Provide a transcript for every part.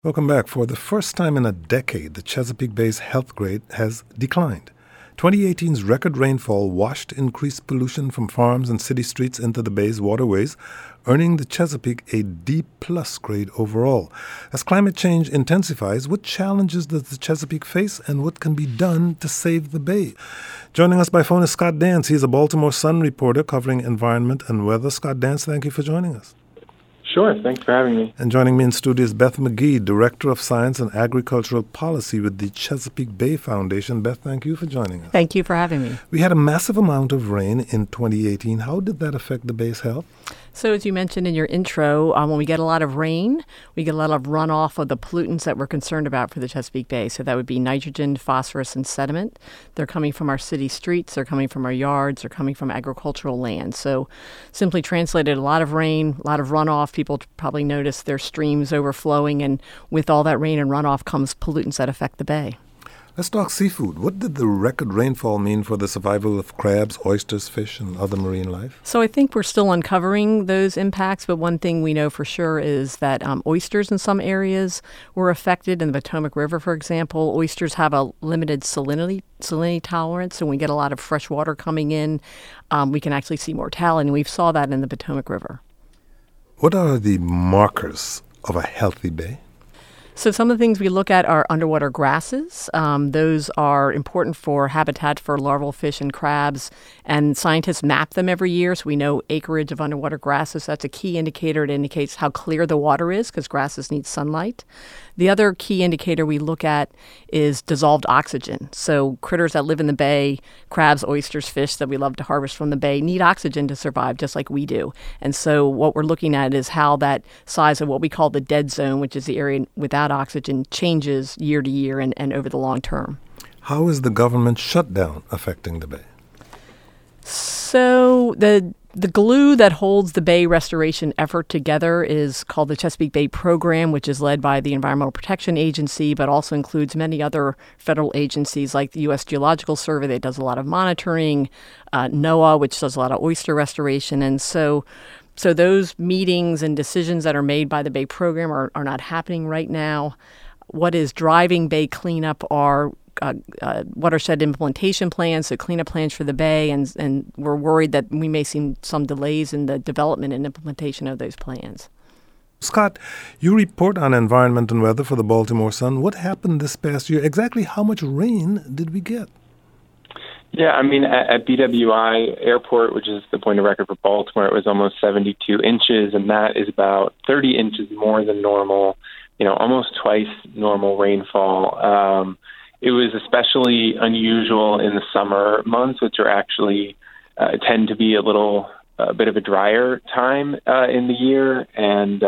Welcome back. For the first time in a decade, the Chesapeake Bay's health grade has declined. 2018's record rainfall washed increased pollution from farms and city streets into the bay's waterways, earning the Chesapeake a D-plus grade overall. As climate change intensifies, what challenges does the Chesapeake face and what can be done to save the bay? Joining us by phone is Scott Dance. He's a Baltimore Sun reporter covering environment and weather. Scott Dance, thank you for joining us. Sure, thanks for having me. And joining me in studio is Beth McGee, Director of Science and Agricultural Policy with the Chesapeake Bay Foundation. Beth, thank you for joining us. Thank you for having me. We had a massive amount of rain in 2018. How did that affect the bay's health? So as you mentioned in your intro, when we get a lot of rain, we get a lot of runoff of the pollutants that we're concerned about for the Chesapeake Bay. So that would be nitrogen, phosphorus, and sediment. They're coming from our city streets, they're coming from our yards, they're coming from agricultural land. So simply translated, a lot of rain, a lot of runoff. People probably notice their streams overflowing, and with all that rain and runoff comes pollutants that affect the bay. Let's talk seafood. What did the record rainfall mean for the survival of crabs, oysters, fish, and other marine life? So I think we're still uncovering those impacts, but one thing we know for sure is that oysters in some areas were affected. In the Potomac River, for example, oysters have a limited salinity tolerance, so when we get a lot of fresh water coming in, we can actually see mortality, and we saw that in the Potomac River. What are the markers of a healthy bay? So some of the things we look at are underwater grasses. Those are important for habitat for larval fish and crabs, and scientists map them every year, so we know acreage of underwater grasses. That's a key indicator. It indicates how clear the water is because grasses need sunlight. The other key indicator we look at is dissolved oxygen. So critters that live in the bay, crabs, oysters, fish that we love to harvest from the bay, need oxygen to survive just like we do. And so what we're looking at is how that size of what we call the dead zone, which is the area without oxygen, changes year to year and over the long term. How is the government shutdown affecting the bay? So the glue that holds the bay restoration effort together is called the Chesapeake Bay Program, which is led by the Environmental Protection Agency, but also includes many other federal agencies like the U.S. Geological Survey that does a lot of monitoring, NOAA, which does a lot of oyster restoration. And so those meetings and decisions that are made by the Bay Program are not happening right now. What is driving bay cleanup are watershed implementation plans, so cleanup plans for the bay, and we're worried that we may see some delays in the development and implementation of those plans. Scott, you report on environment and weather for the Baltimore Sun. What happened this past year? Exactly how much rain did we get? Yeah, I mean, at BWI Airport, which is the point of record for Baltimore, it was almost 72 inches, and that is about 30 inches more than normal, almost twice normal rainfall. It was especially unusual in the summer months, which are actually tend to be a bit of a drier time in the year. And,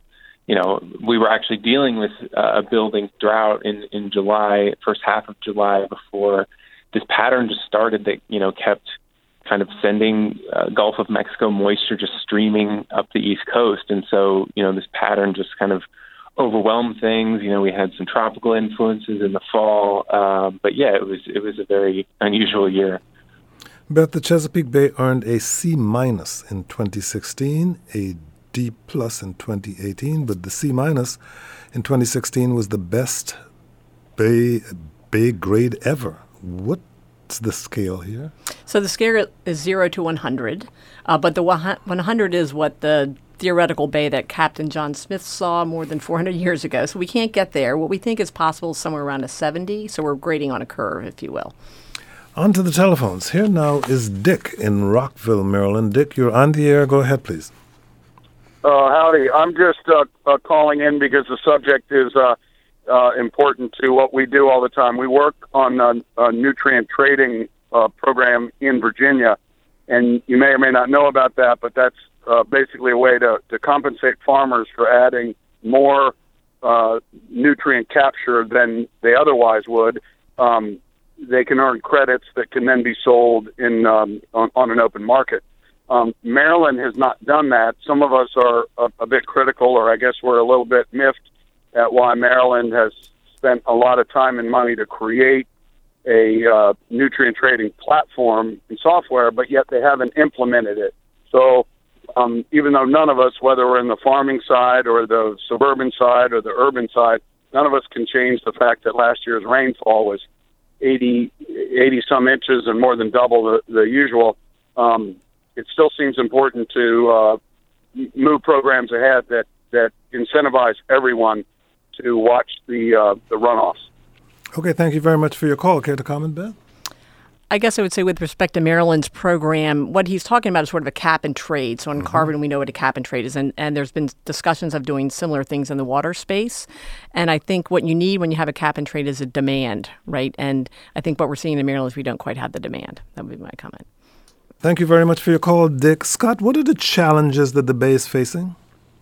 we were actually dealing with a building drought in July, first half of July, before this pattern just started that, kept kind of sending Gulf of Mexico moisture just streaming up the East Coast. And so, this pattern just kind of overwhelmed things. We had some tropical influences in the fall, but yeah, it was a very unusual year. Beth, the Chesapeake Bay earned a C- in 2016, a D+ in 2018, but the C- in 2016 was the best bay grade ever. What's the scale here? So the scale is 0 to 100, but the 100 is what the theoretical bay that Captain John Smith saw more than 400 years ago. So we can't get there. What we think is possible is somewhere around a 70, so we're grading on a curve, if you will. On to the telephones. Here now is Dick in Rockville, Maryland. Dick, you're on the air. Go ahead, please. Howdy. I'm just calling in because the subject is important to what we do all the time. We work on a nutrient trading program in Virginia, and you may or may not know about that, but that's basically a way to compensate farmers for adding more nutrient capture than they otherwise would. They can earn credits that can then be sold in on an open market. Maryland has not done that. Some of us are a bit critical, or I guess we're a little bit miffed at why Maryland has spent a lot of time and money to create a nutrient trading platform and software, but yet they haven't implemented it. So even though none of us, whether we're in the farming side or the suburban side or the urban side, none of us can change the fact that last year's rainfall was 80 some inches and more than double the usual. It still seems important to move programs ahead that incentivize everyone to watch the runoffs. Okay, thank you very much for your call. Care to comment, Beth? I guess I would say with respect to Maryland's program, what he's talking about is sort of a cap and trade. So in carbon, we know what a cap and trade is. And there's been discussions of doing similar things in the water space. And I think what you need when you have a cap and trade is a demand, right? And I think what we're seeing in Maryland is we don't quite have the demand. That would be my comment. Thank you very much for your call, Dick. Scott, what are the challenges that the Bay is facing?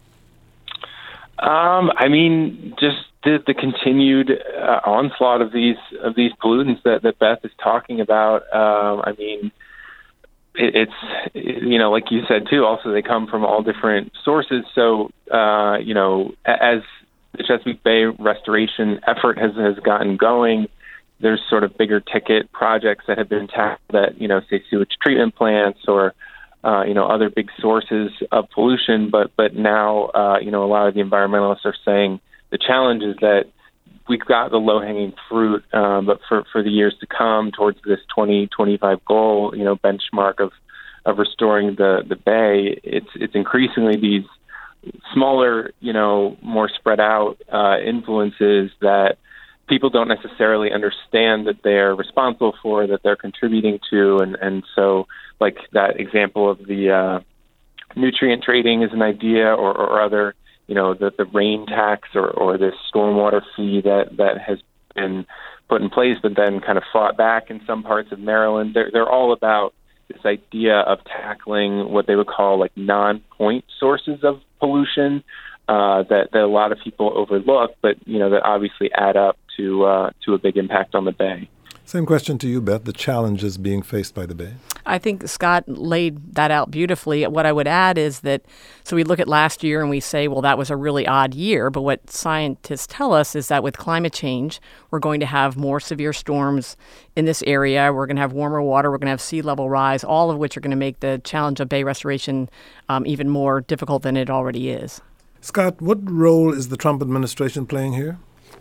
I mean, just the continued onslaught of these pollutants that Beth is talking about. I mean, it's like you said too. Also, they come from all different sources. So as the Chesapeake Bay restoration effort has gotten going, there's sort of bigger ticket projects that have been tackled at say sewage treatment plants or other big sources of pollution. But now a lot of the environmentalists are saying the challenge is that we've got the low-hanging fruit, but for the years to come towards this 2025 goal, benchmark of restoring the Bay, it's increasingly these smaller, more spread out influences that people don't necessarily understand that they're responsible for, that they're contributing to, and so like that example of the nutrient trading is an idea, or other. The rain tax or this stormwater fee that has been put in place, but then kind of fought back in some parts of Maryland. They're all about this idea of tackling what they would call like non-point sources of pollution that a lot of people overlook, but that obviously add up to a big impact on the Bay. Same question to you, Beth. The challenges being faced by the Bay. I think Scott laid that out beautifully. What I would add is that, so we look at last year and we say, well, that was a really odd year. But what scientists tell us is that with climate change, we're going to have more severe storms in this area. We're going to have warmer water. We're going to have sea level rise, all of which are going to make the challenge of Bay restoration even more difficult than it already is. Scott, what role is the Trump administration playing here?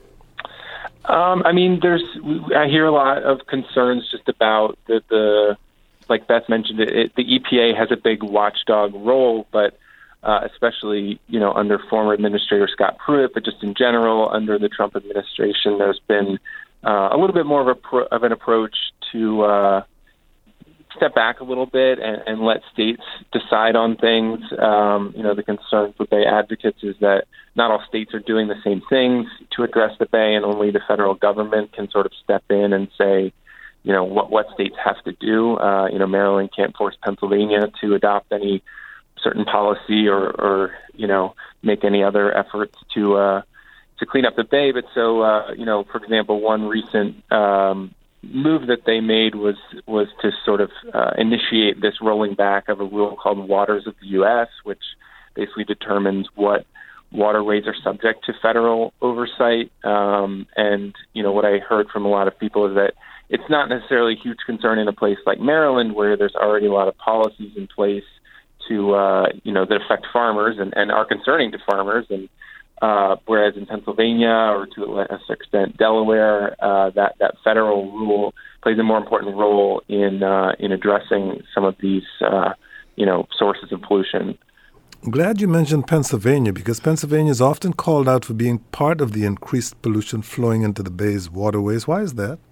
I mean, I hear a lot of concerns just about the like Beth mentioned, the EPA has a big watchdog role, but especially, under former Administrator Scott Pruitt, but just in general, under the Trump administration, there's been a little bit more of an approach to step back a little bit and let states decide on things. The concerns with Bay advocates is that not all states are doing the same things to address the Bay, and only the federal government can sort of step in and say, what states have to do. Maryland can't force Pennsylvania to adopt any certain policy or make any other efforts to clean up the Bay. But so, for example, one recent move that they made was to sort of initiate this rolling back of a rule called Waters of the U.S., which basically determines what waterways are subject to federal oversight. And what I heard from a lot of people is that it's not necessarily a huge concern in a place like Maryland, where there's already a lot of policies in place to that affect farmers and are concerning to farmers, and whereas in Pennsylvania, or to a lesser extent Delaware, that federal rule plays a more important role in addressing some of these sources of pollution. I'm glad you mentioned Pennsylvania, because Pennsylvania is often called out for being part of the increased pollution flowing into the Bay's waterways. Why is that?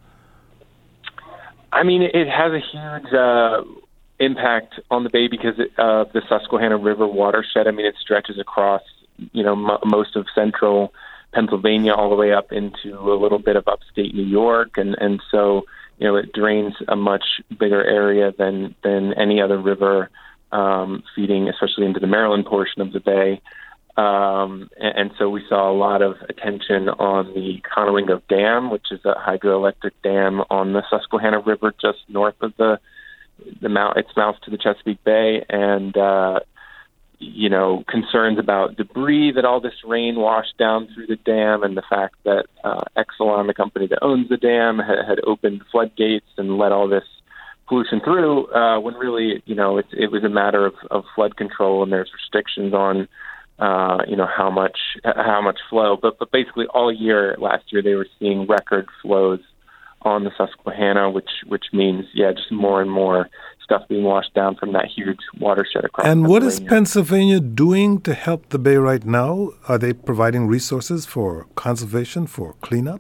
I mean, it has a huge impact on the Bay because of the Susquehanna River watershed. I mean, it stretches across most of central Pennsylvania all the way up into a little bit of upstate New York, and so it drains a much bigger area than any other river feeding, especially into the Maryland portion of the Bay. And so we saw a lot of attention on the Conowingo Dam, which is a hydroelectric dam on the Susquehanna River just north of its mouth to the Chesapeake Bay, and concerns about debris that all this rain washed down through the dam, and the fact that Exelon, the company that owns the dam, had opened floodgates and let all this pollution through when really, it was a matter of flood control, and there's restrictions on, how much flow. But basically all year last year they were seeing record flows on the Susquehanna, which means, just more and more stuff being washed down from that huge watershed across And Pennsylvania. what is Pennsylvania doing to help the Bay right now? Are they providing resources for conservation, for cleanup?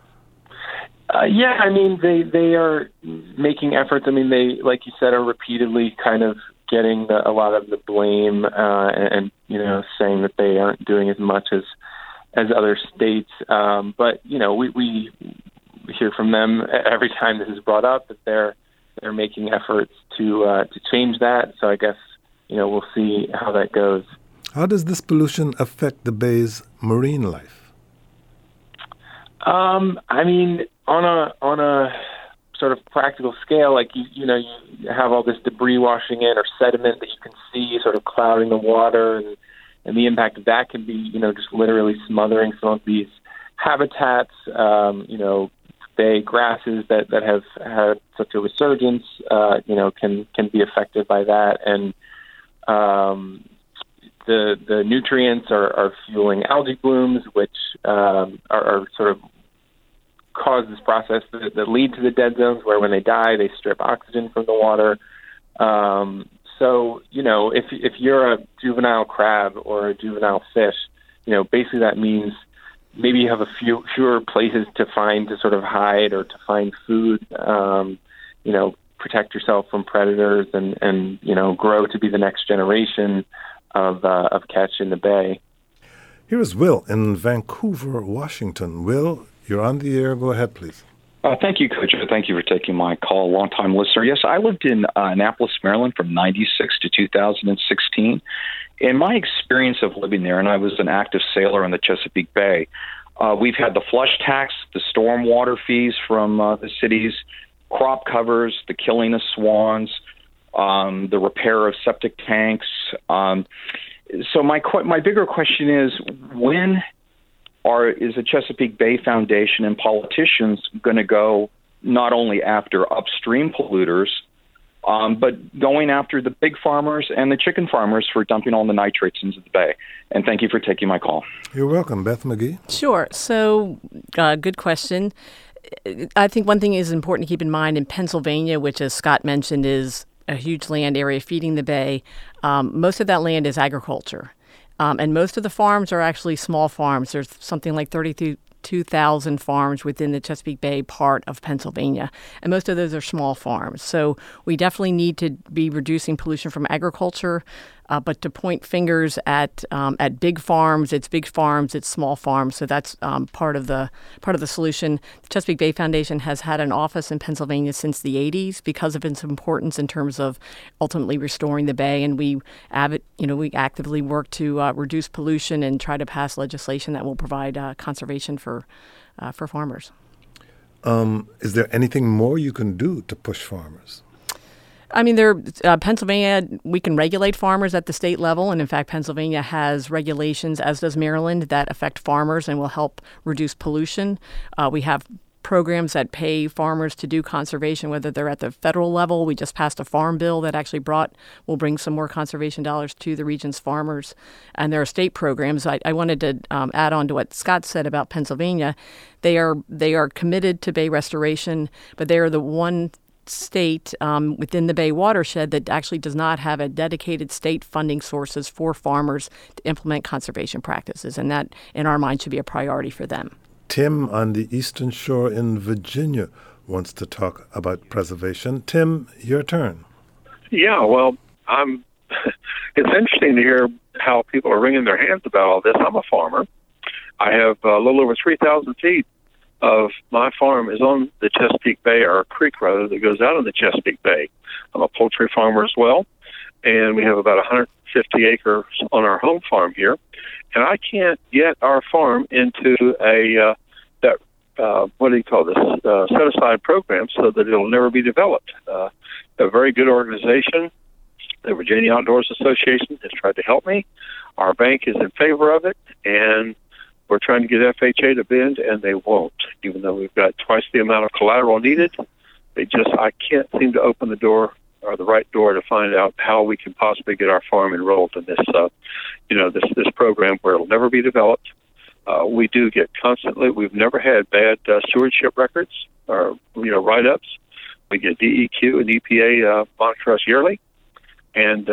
They are making efforts. They, like you said, are repeatedly kind of getting a lot of the blame and saying that they aren't doing as much as other states. But we hear from them every time this is brought up that they're making efforts to change that. So I guess we'll see how that goes. How does this pollution affect the Bay's marine life? On a sort of practical scale, like you have all this debris washing in or sediment that you can see sort of clouding the water, and the impact of that can be just literally smothering some of these habitats. Bay grasses that have had such a resurgence, can be affected by that, and the nutrients are fueling algae blooms, which are sort of cause this process that lead to the dead zones, where when they die, they strip oxygen from the water. So, if you're a juvenile crab or a juvenile fish, basically that means maybe you have fewer places to sort of hide or to find food, protect yourself from predators and grow to be the next generation of catch in the Bay. Here is Will in Vancouver, Washington. Will, you're on the air. Go ahead, please. Thank you, Coach. Thank you for taking my call. Long-time listener. Yes, I lived in Annapolis, Maryland from 96 to 2016. In my experience of living there, and I was an active sailor in the Chesapeake Bay, we've had the flush tax, the stormwater fees from the cities, crop covers, the killing of swans, the repair of septic tanks. So my bigger question is, when is the Chesapeake Bay Foundation and politicians going to go not only after upstream polluters, but going after the big farmers and the chicken farmers for dumping all the nitrates into the bay? And thank you for taking my call. You're welcome. Beth McGee? Sure. So, good question. I think one thing is important to keep in mind in Pennsylvania, which, as Scott mentioned, is a huge land area feeding the bay. Most of that land is agriculture. And most of the farms are actually small farms. There's something like 32,000 farms within the Chesapeake Bay part of Pennsylvania. And most of those are small farms. So we definitely need to be reducing pollution from agriculture. But to point fingers at big farms, it's small farms. So that's part of the solution. The Chesapeake Bay Foundation has had an office in Pennsylvania since the 80s because of its importance in terms of ultimately restoring the bay. And we actively work to reduce pollution and try to pass legislation that will provide conservation for farmers. Is there anything more you can do to push farmers? Pennsylvania, we can regulate farmers at the state level. And in fact, Pennsylvania has regulations, as does Maryland, that affect farmers and will help reduce pollution. We have programs that pay farmers to do conservation, whether they're at the federal level. We just passed a farm bill that actually will bring some more conservation dollars to the region's farmers. And there are state programs. I wanted to add on to what Scott said about Pennsylvania. They are committed to bay restoration, but they are the one state within the Bay watershed that actually does not have a dedicated state funding sources for farmers to implement conservation practices. And that, in our mind, should be a priority for them. Tim on the Eastern Shore in Virginia wants to talk about preservation. Tim, your turn. Yeah, well, it's interesting to hear how people are wringing their hands about all this. I'm a farmer. I have a little over 3,000 feet of my farm is on the Chesapeake Bay, or a creek rather, that goes out in the Chesapeake Bay. I'm a poultry farmer as well, and we have about 150 acres on our home farm here. And I can't get our farm into set-aside program so that it'll never be developed. A very good organization, the Virginia Outdoors Association, has tried to help me. Our bank is in favor of it, and we're trying to get FHA to bend, and they won't, even though we've got twice the amount of collateral needed. I can't seem to open the door or the right door to find out how we can possibly get our farm enrolled in this, this program where it'll never be developed. We do get constantly. We've never had bad stewardship records or write-ups. We get DEQ and EPA monitor us yearly, and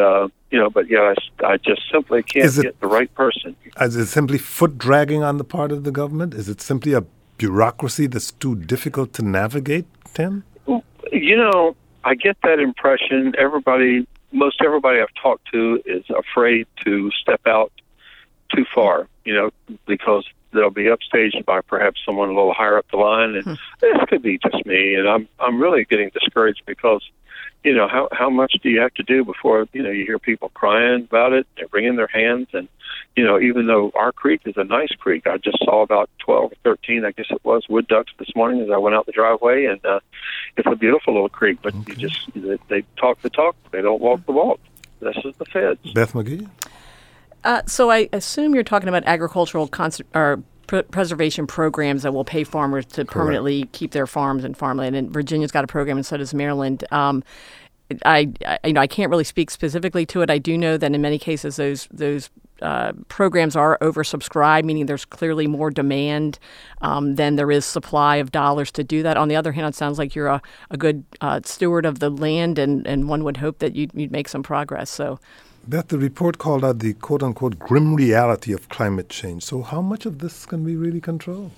I just simply can't get the right person. Is it simply foot dragging on the part of the government? Is it simply a bureaucracy that's too difficult to navigate, Tim? I get that impression. Most everybody I've talked to is afraid to step out too far, because they'll be upstaged by perhaps someone a little higher up the line, and this could be just me. And I'm really getting discouraged because, how much do you have to do before you hear people crying about it? They're wringing their hands, and even though our creek is a nice creek, I just saw about 12 or 13, I guess it was, wood ducks this morning as I went out the driveway, and it's a beautiful little creek. But they talk the talk, they don't walk the walk. This is the feds. Beth McGee. So I assume you're talking about agricultural preservation programs that will pay farmers to permanently keep their farms and farmland. And Virginia's got a program, and so does Maryland. I can't really speak specifically to it. I do know that in many cases those programs are oversubscribed, meaning there's clearly more demand than there is supply of dollars to do that. On the other hand, it sounds like you're a good steward of the land, and one would hope that you'd make some progress. So. Beth, the report called out the quote-unquote grim reality of climate change. So how much of this can we really control?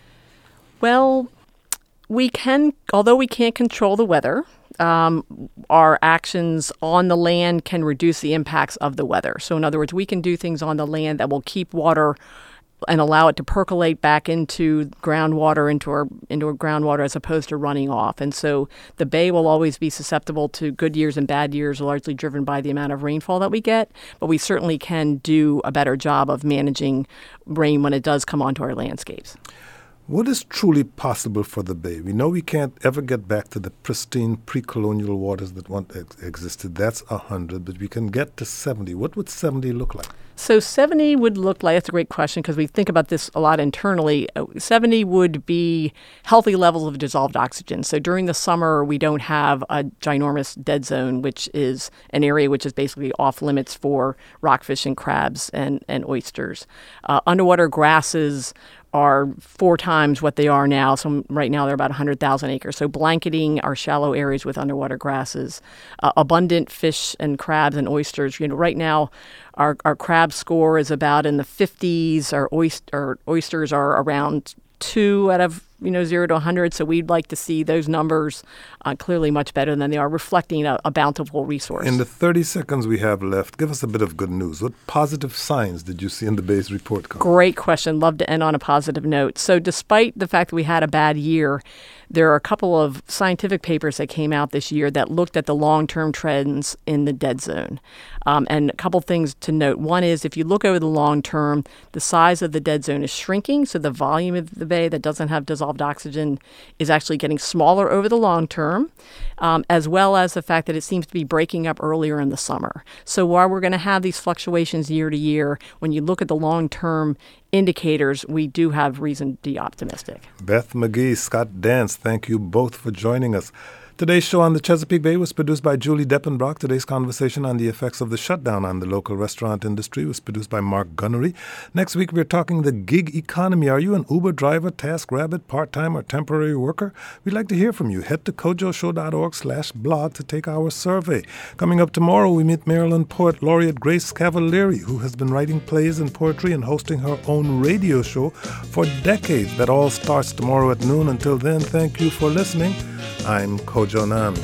Well, although we can't control the weather, our actions on the land can reduce the impacts of the weather. So in other words, we can do things on the land that will keep water and allow it to percolate back into groundwater, into our groundwater, as opposed to running off. And so the bay will always be susceptible to good years and bad years, largely driven by the amount of rainfall that we get. But we certainly can do a better job of managing rain when it does come onto our landscapes. What is truly possible for the bay? We know we can't ever get back to the pristine pre-colonial waters that once existed. That's 100, but we can get to 70. What would 70 look like? So 70 would look like, that's a great question because we think about this a lot internally. 70 would be healthy levels of dissolved oxygen. So during the summer, we don't have a ginormous dead zone, which is an area which is basically off limits for rockfish and crabs and oysters. Underwater grasses are 4 times what they are now. So right now they're about 100,000 acres. So blanketing our shallow areas with underwater grasses, abundant fish and crabs and oysters. Right now our crab score is about in the 50s. Our oysters are around 2 out of 0 to 100. So we'd like to see those numbers clearly much better than they are, reflecting a bountiful resource. In the 30 seconds we have left, give us a bit of good news. What positive signs did you see in the Bay's report card? Great question. Love to end on a positive note. So despite the fact that we had a bad year, there are a couple of scientific papers that came out this year that looked at the long-term trends in the dead zone. And a couple things to note. One is if you look over the long term, the size of the dead zone is shrinking. So the volume of the bay that doesn't have dissolved oxygen is actually getting smaller over the long term, as well as the fact that it seems to be breaking up earlier in the summer. So while we're going to have these fluctuations year to year, when you look at the long-term indicators, we do have reason to be optimistic. Beth McGee, Scott Dance, thank you both for joining us. Today's show on the Chesapeake Bay was produced by Julie Deppenbrock. Today's conversation on the effects of the shutdown on the local restaurant industry was produced by Mark Gunnery. Next week, we're talking the gig economy. Are you an Uber driver, TaskRabbit, part-time or temporary worker? We'd like to hear from you. Head to kojoshow.org/blog to take our survey. Coming up tomorrow, we meet Maryland poet laureate Grace Cavalieri, who has been writing plays and poetry and hosting her own radio show for decades. That all starts tomorrow at noon. Until then, thank you for listening. I'm Kojo Nnamdi.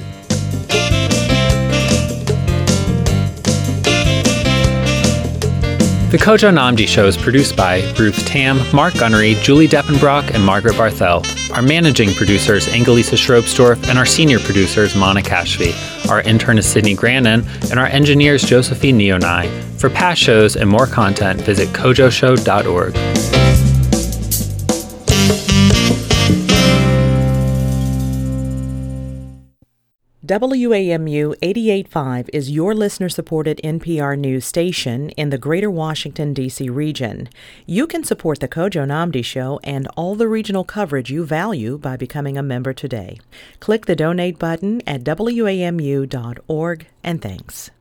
The Kojo Nnamdi Show is produced by Ruth Tam, Mark Gunnery, Julie Deppenbrock, and Margaret Barthel. Our managing producer is Angelisa Schrobsdorf, and our senior producer is Mana Kashvi. Our intern is Sydney Grannon, and our engineer is Josephine Neonai. For past shows and more content, visit kojoshow.org. WAMU 88.5 is your listener-supported NPR news station in the greater Washington, D.C. region. You can support the Kojo Nnamdi Show and all the regional coverage you value by becoming a member today. Click the donate button at WAMU.org, and thanks.